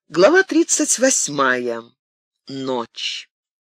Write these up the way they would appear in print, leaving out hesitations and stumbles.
Глава 38. Ночь.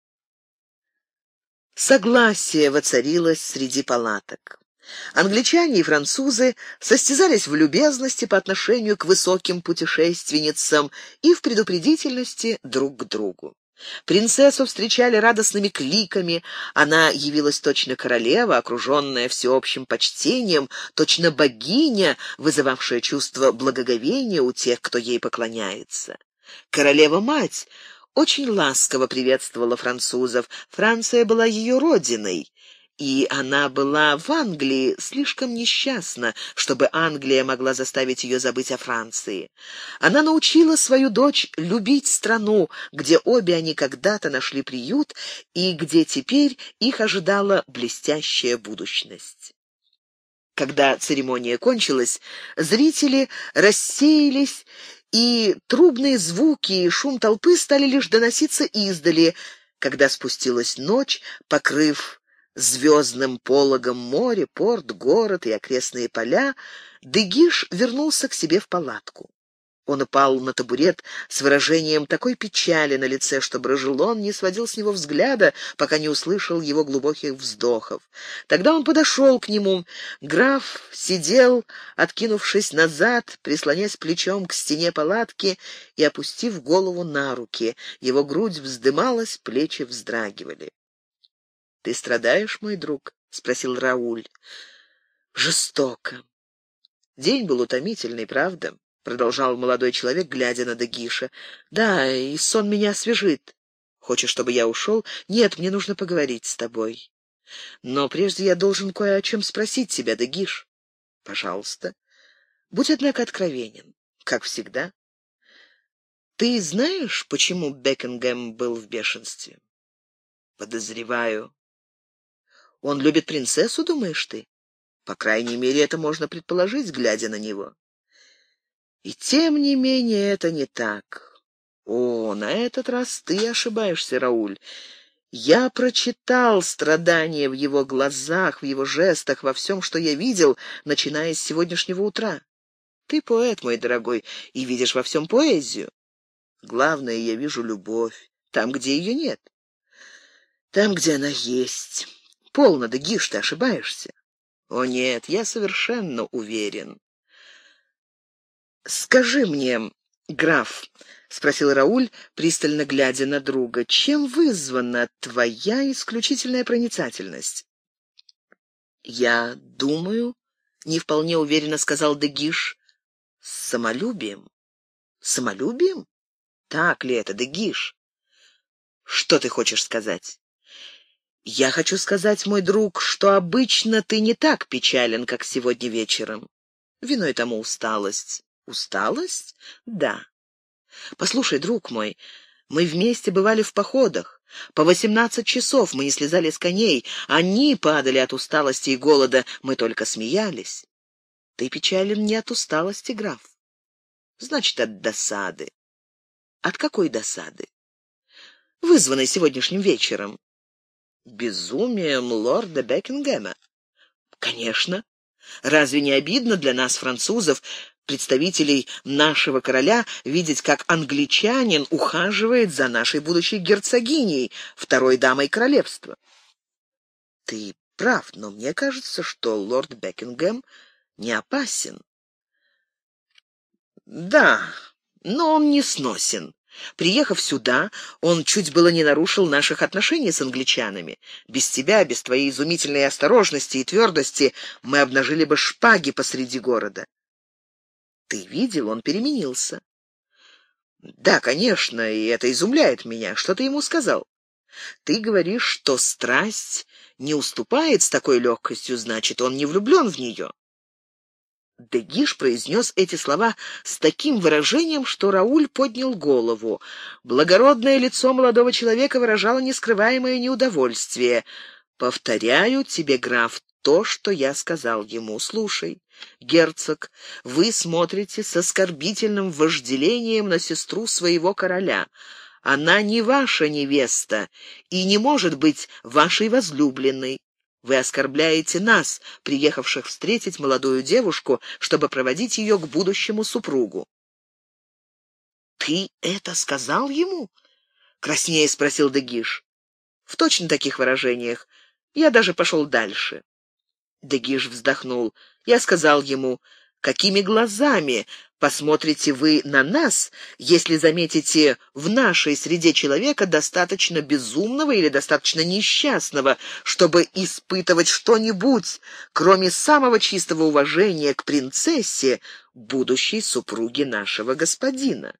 Согласие воцарилось среди палаток. Англичане и французы состязались в любезности по отношению к высоким путешественницам и в предупредительности друг к другу. Принцессу встречали радостными кликами, она явилась точно королева, окруженная всеобщим почтением, точно богиня, вызывавшая чувство благоговения у тех, кто ей поклоняется. Королева-мать очень ласково приветствовала французов. Франция была ее родиной, и она была в Англии слишком несчастна, чтобы Англия могла заставить ее забыть о Франции. Она научила свою дочь любить страну, где обе они когда-то нашли приют и где теперь их ожидала блестящая будущность. Когда церемония кончилась, зрители рассеялись, и трубные звуки и шум толпы стали лишь доноситься издали, когда спустилась ночь, покрыв звездным пологом море, порт, город и окрестные поля. де Гиш вернулся к себе в палатку. Он упал на табурет с выражением такой печали на лице, что Брожелон не сводил с него взгляда, пока не услышал его глубоких вздохов. Тогда он подошел к нему. Граф сидел, откинувшись назад, прислонясь плечом к стене палатки и опустив голову на руки. Его грудь вздымалась, плечи вздрагивали. — Ты страдаешь, мой друг? — спросил Рауль. — Жестоко. День был утомительный, правда? — продолжал молодой человек, глядя на де Гиша. — Да, и сон меня освежит. Хочешь, чтобы я ушел? Нет, мне нужно поговорить с тобой. Но прежде я должен кое о чем спросить тебя, де Гиш. Пожалуйста. Будь, однако, откровенен, как всегда. Ты знаешь, почему Бекингем был в бешенстве? Подозреваю. Он любит принцессу, думаешь ты? По крайней мере, это можно предположить, глядя на него. И тем не менее это не так. О, на этот раз ты ошибаешься, Рауль. Я прочитал страдания в его глазах, в его жестах, во всем, что я видел, начиная с сегодняшнего утра. Ты поэт, мой дорогой, и видишь во всем поэзию. Главное, я вижу любовь там, где ее нет. Там, где она есть. Полно, де Гиш, ты ошибаешься. О нет, я совершенно уверен. «Скажи мне, граф, — спросил Рауль, пристально глядя на друга, — чем вызвана твоя исключительная проницательность?» «Я думаю, — не вполне уверенно сказал де Гиш, — с самолюбием». «Самолюбием? Так ли это, де Гиш? Что ты хочешь сказать?» «Я хочу сказать, мой друг, что обычно ты не так печален, как сегодня вечером. Виной тому усталость». «Усталость? Да. Послушай, друг мой, мы вместе бывали в походах. По 18 часов мы не слезали с коней. Они падали от усталости и голода, мы только смеялись. Ты печален не от усталости, граф. Значит, от досады. От какой досады? Вызванной сегодняшним вечером. Безумием лорда Бекингема. Конечно. Разве не обидно для нас, французов, представителей нашего короля, видеть, как англичанин ухаживает за нашей будущей герцогиней, второй дамой королевства? Ты прав, но мне кажется, что лорд Бекингем не опасен. Да, но он не сносен. Приехав сюда, он чуть было не нарушил наших отношений с англичанами. Без тебя, без твоей изумительной осторожности и твердости мы обнажили бы шпаги посреди города. Ты видел, он переменился. Да, конечно, и это изумляет меня. Что ты ему сказал? Ты говоришь, что страсть не уступает с такой легкостью, значит, он не влюблен в нее. де Гиш произнес эти слова с таким выражением, что Рауль поднял голову. Благородное лицо молодого человека выражало нескрываемое неудовольствие. «Повторяю тебе, граф, то, что я сказал ему. Слушай, герцог, вы смотрите с оскорбительным вожделением на сестру своего короля. Она не ваша невеста и не может быть вашей возлюбленной. Вы оскорбляете нас, приехавших встретить молодую девушку, чтобы проводить ее к будущему супругу». «Ты это сказал ему?» — краснея спросил де Гиш. «В точно таких выражениях. Я даже пошел дальше». де Гиш вздохнул. Я сказал ему: «Какими глазами посмотрите вы на нас, если заметите в нашей среде человека достаточно безумного или достаточно несчастного, чтобы испытывать что-нибудь, кроме самого чистого уважения к принцессе, будущей супруге нашего господина?»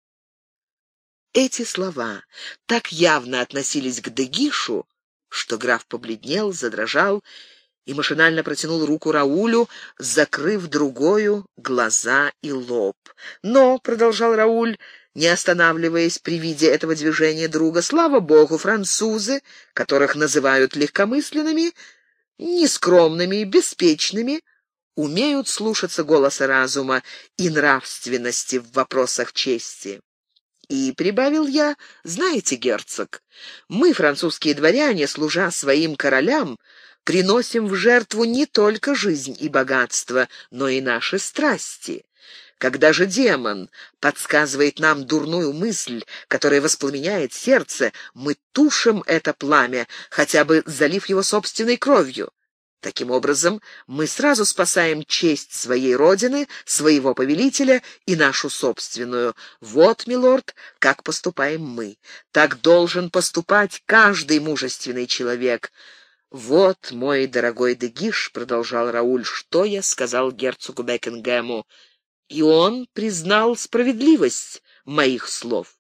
Эти слова так явно относились к де Гишу, что граф побледнел, задрожал и машинально протянул руку Раулю, закрыв другою глаза и лоб. «Но», — продолжал Рауль, не останавливаясь при виде этого движения друга, «слава богу, французы, которых называют легкомысленными, нескромными и беспечными, умеют слушаться голоса разума и нравственности в вопросах чести». И прибавил я: «Знаете, герцог, мы, французские дворяне, служа своим королям, приносим в жертву не только жизнь и богатство, но и наши страсти. Когда же демон подсказывает нам дурную мысль, которая воспламеняет сердце, мы тушим это пламя, хотя бы залив его собственной кровью. Таким образом, мы сразу спасаем честь своей родины, своего повелителя и нашу собственную. Вот, милорд, как поступаем мы. Так должен поступать каждый мужественный человек. Вот, мой дорогой де Гиш, — продолжал Рауль, — что я сказал герцогу Бекингему, и он признал справедливость моих слов».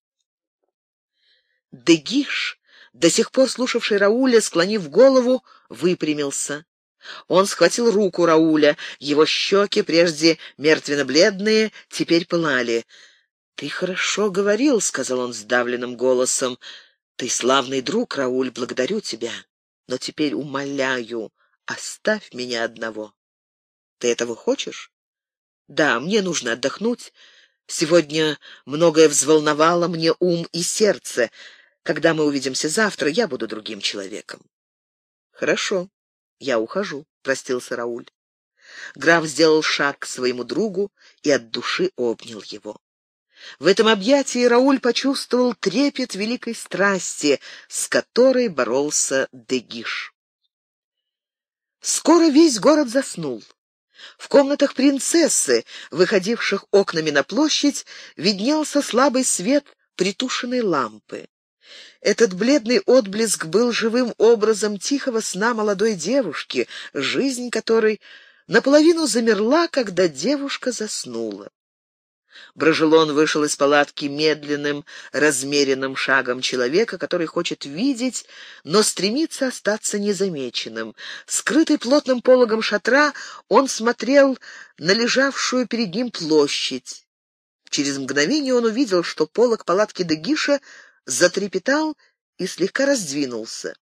Де Гиш, до сих пор слушавший Рауля, склонив голову, выпрямился. Он схватил руку Рауля, его щеки, прежде мертвенно-бледные, теперь пылали. «Ты хорошо говорил», — сказал он сдавленным голосом. «Ты славный друг, Рауль, благодарю тебя. Но теперь умоляю, оставь меня одного. Ты этого хочешь?» «Да, мне нужно отдохнуть. Сегодня многое взволновало мне ум и сердце. Когда мы увидимся завтра, я буду другим человеком». «Хорошо, я ухожу», — простился Рауль. Граф сделал шаг к своему другу и от души обнял его. В этом объятии Рауль почувствовал трепет великой страсти, с которой боролся де Гиш. Скоро весь город заснул. В комнатах принцессы, выходивших окнами на площадь, виднелся слабый свет притушенной лампы. Этот бледный отблеск был живым образом тихого сна молодой девушки, жизнь которой наполовину замерла, когда девушка заснула. Брожелон вышел из палатки медленным, размеренным шагом человека, который хочет видеть, но стремится остаться незамеченным. Скрытый плотным пологом шатра, он смотрел на лежавшую перед ним площадь. Через мгновение он увидел, что полог палатки де Гиша затрепетал и слегка раздвинулся.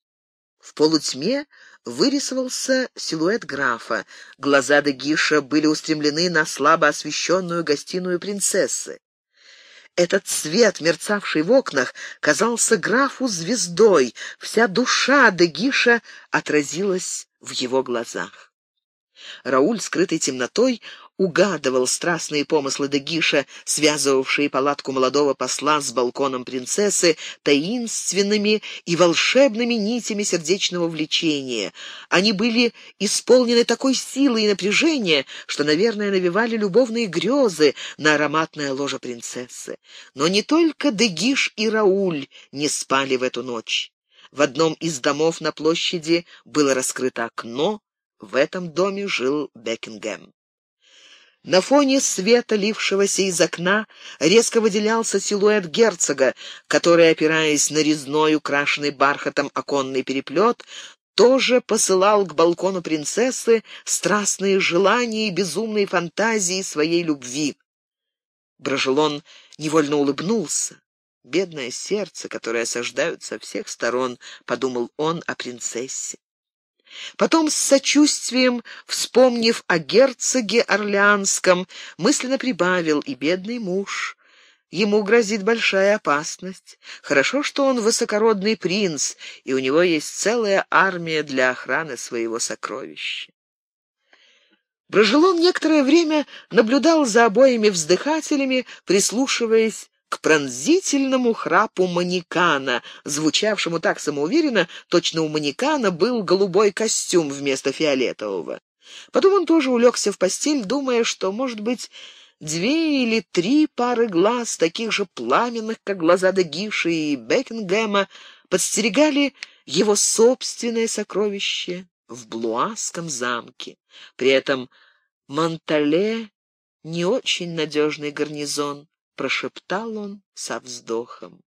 В полутьме вырисовался силуэт графа. Глаза де Гиша были устремлены на слабо освещенную гостиную принцессы. Этот свет, мерцавший в окнах, казался графу звездой. Вся душа де Гиша отразилась в его глазах. Рауль, скрытый темнотой, угадывал страстные помыслы де Гиша, связывавшие палатку молодого посла с балконом принцессы таинственными и волшебными нитями сердечного влечения. Они были исполнены такой силы и напряжения, что, наверное, навевали любовные грезы на ароматное ложе принцессы. Но не только де Гиш и Рауль не спали в эту ночь. В одном из домов на площади было раскрыто окно. В этом доме жил Бекингем. На фоне света, лившегося из окна, резко выделялся силуэт герцога, который, опираясь на резной, украшенный бархатом оконный переплет, тоже посылал к балкону принцессы страстные желания и безумные фантазии своей любви. Брожелон невольно улыбнулся. «Бедное сердце, которое осаждают со всех сторон», — подумал он о принцессе. Потом, с сочувствием вспомнив о герцоге Орлеанском, мысленно прибавил: и бедный муж. Ему грозит большая опасность. Хорошо, что он высокородный принц, и у него есть целая армия для охраны своего сокровища. Брожелон некоторое время наблюдал за обоими вздыхателями, прислушиваясь к пронзительному храпу манекана, звучавшему так самоуверенно, точно у манекана был голубой костюм вместо фиолетового. Потом он тоже улегся в постель, думая, что, может быть, 2 или 3 пары глаз, таких же пламенных, как глаза Дегиши и Бекингема, подстерегали его собственное сокровище в Блуаском замке. При этом Монтале — не очень надежный гарнизон, прошептал он со вздохом.